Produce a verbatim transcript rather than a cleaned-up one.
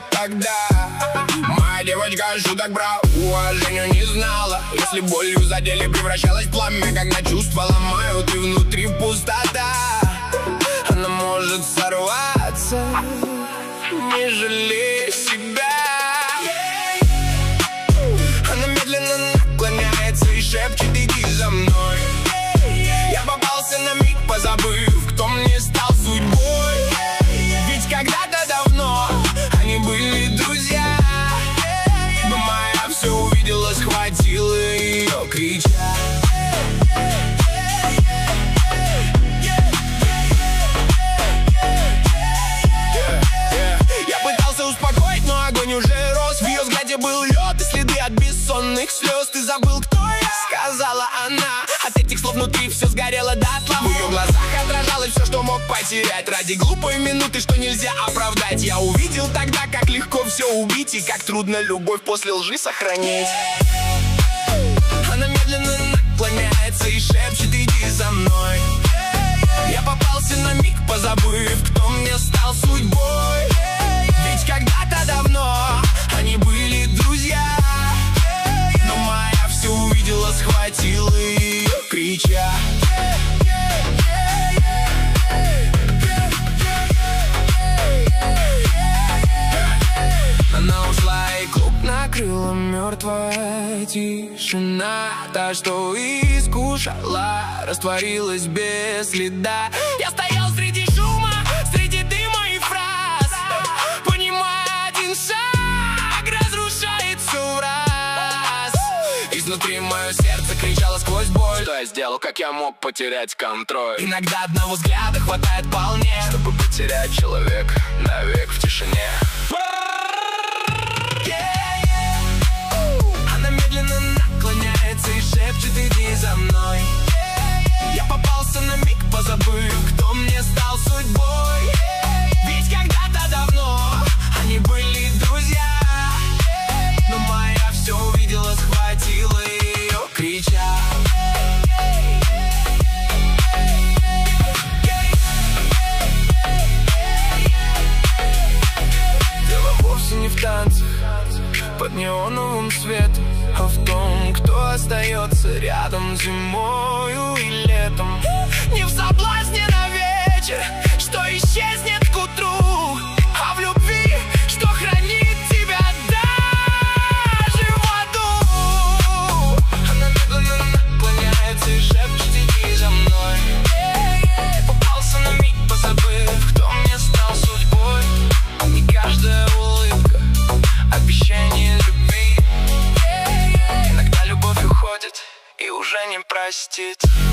тогда. Моя девочка шуток про уважение не знала. Если болью задели, превращалась в пламя, когда чувства ломают и внутри пустота. Она может сорваться, не жалей себя. Она медленно наклоняется и шепчет: иди за мной. Я попался на миг, позабыв, кто мне стал судьбой. Ведь когда-то давно они были друзья. Но моя все увидела, схватила ее, крича. Я пытался успокоить, но огонь уже рос. В ее взгляде был лед и следы от бессонных слез. Ты забыл, кто я? Сказала она. От этих слов внутри все сгорело дотла. В ее глазах отражалось все, что мог потерять. Ради глупой минуты, что нельзя оправдать. Я увидел тогда, как легко все убить и как трудно любовь после лжи сохранить. Она медленно наклоняется и шепчет: иди за мной. Я попался на миг, позабыв, кто мне стал судьбой. Ведь когда-то давно они были друзья. Но моя все увидела, схватила ее, крича. Она ушла, и клуб накрыла мертвая тишина. Та, что искушала, растворилась без следа. Я стоял среди шума, среди дыма и фраз, понимая, один шаг разрушает все в раз. Изнутри мое сердце кричало сквозь боль: что я сделал, как я мог потерять контроль? Иногда одного взгляда хватает вполне, чтобы потерять человека навек в тишине. Она медленно наклоняется и шепчет: иди за мной. Я попался на миг, позабыв, кто мне стал судьбой. Ведь когда-то давно они были друзья. Но моя все увидела, схватила ее, крича. Дело вовсе не в танцах под неоновым светом, а в том, кто остается рядом зимою и летом. Не в соблазне на вечер, что исчезнет к утру, а в любви, что хранит тебя даже в аду. Она медленно наклоняется и шепчет: иди за мной. Попался на миг, позабыв, кто мне стал судьбой. И каждая улыбка — обещание любви. Иногда любовь уходит и уже не простит.